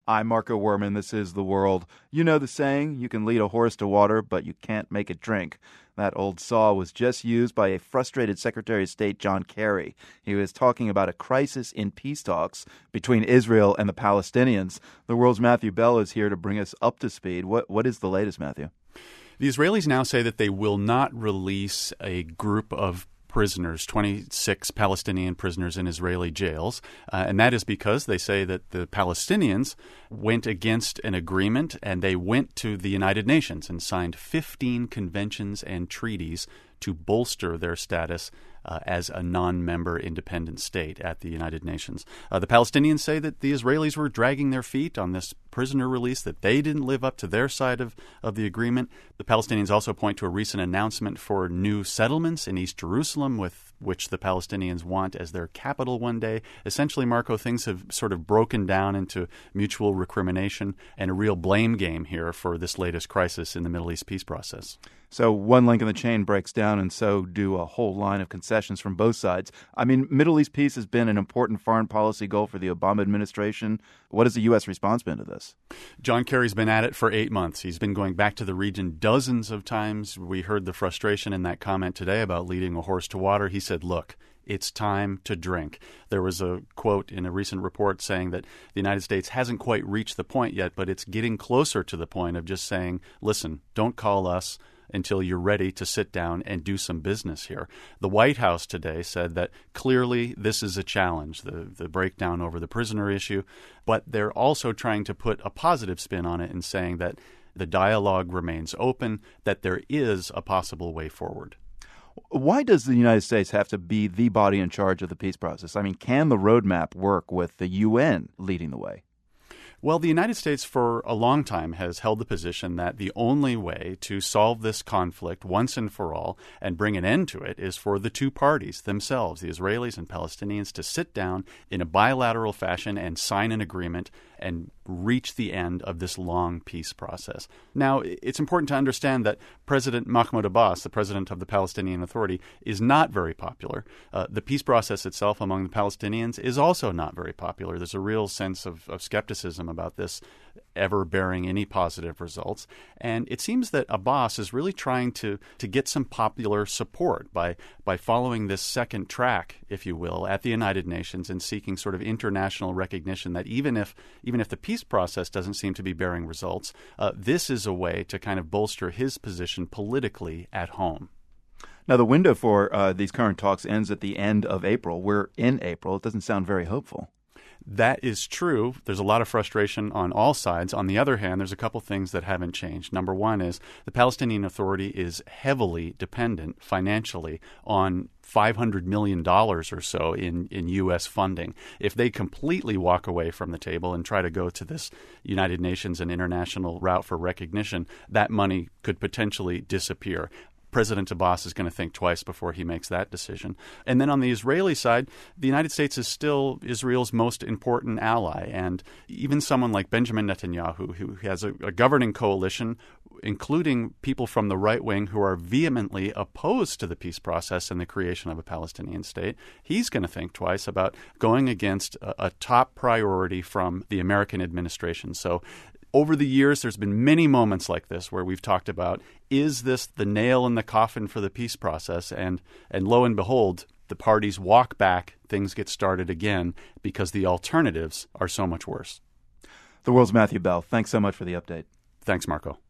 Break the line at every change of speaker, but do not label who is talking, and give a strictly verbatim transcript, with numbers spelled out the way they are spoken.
I'm Marco Werman. This is The World. You know the saying, you can lead a horse to water, but you can't make it drink. That old saw was just used by a frustrated Secretary of State, John Kerry. He was talking about a crisis in peace talks between Israel and the Palestinians. The World's Matthew Bell is here to bring us up to speed. What What is the latest, Matthew?
The Israelis now say that they will not release a group of prisoners, twenty-six Palestinian prisoners in Israeli jails. Uh, and that is because they say that the Palestinians went against an agreement and they went to the United Nations and signed fifteen conventions and treaties to bolster their status uh, as a non-member independent state at the United Nations. Uh, the Palestinians say that the Israelis were dragging their feet on this prisoner release, that they didn't live up to their side of, of the agreement. The Palestinians also point to a recent announcement for new settlements in East Jerusalem, with which the Palestinians want as their capital one day. Essentially, Marco, things have sort of broken down into mutual recrimination and a real blame game here for this latest crisis in the Middle East peace process.
So one link in the chain breaks down, and so do a whole line of concessions from both sides. I mean, Middle East peace has been an important foreign policy goal for the Obama administration. What has the U S response been to this?
John Kerry's been at it for eight months. He's been going back to the region dozens of times. We heard the frustration in that comment today about leading a horse to water. He said, look, it's time to drink. There was a quote in a recent report saying that the United States hasn't quite reached the point yet, but it's getting closer to the point of just saying, listen, don't call us until you're ready to sit down and do some business here. The White House today said that clearly this is a challenge, the, the breakdown over the prisoner issue, but they're also trying to put a positive spin on it and saying that the dialogue remains open, that there is a possible way forward.
Why does the United States have to be the body in charge of the peace process? I mean, can the roadmap work with the U N leading the way?
Well, the United States for a long time has held the position that the only way to solve this conflict once and for all and bring an end to it is for the two parties themselves, the Israelis and Palestinians, to sit down in a bilateral fashion and sign an agreement and reach the end of this long peace process. Now, it's important to understand that President Mahmoud Abbas, the president of the Palestinian Authority, is not very popular. Uh, the peace process itself among the Palestinians is also not very popular. There's a real sense of, of skepticism about this ever bearing any positive results. And it seems that Abbas is really trying to, to get some popular support by, by following this second track, if you will, at the United Nations and seeking sort of international recognition that even if even if the peace process doesn't seem to be bearing results, uh, this is a way to kind of bolster his position politically at home.
Now, the window for uh, these current talks ends at the end of April. We're in April. It doesn't sound very hopeful.
That is true. There's a lot of frustration on all sides. On the other hand, there's a couple things that haven't changed. Number one is the Palestinian Authority is heavily dependent financially on five hundred million dollars or so in, in U S funding. If they completely walk away from the table and try to go to this United Nations and international route for recognition, that money could potentially disappear. President Abbas is going to think twice before he makes that decision. And then on the Israeli side, the United States is still Israel's most important ally. And even someone like Benjamin Netanyahu, who has a, a governing coalition, including people from the right wing who are vehemently opposed to the peace process and the creation of a Palestinian state, he's going to think twice about going against a, a top priority from the American administration. So over the years, there's been many moments like this where we've talked about, is this the nail in the coffin for the peace process? And and lo and behold, the parties walk back, things get started again because the alternatives are so much worse.
The World's Matthew Bell, thanks so much for the update.
Thanks, Marco.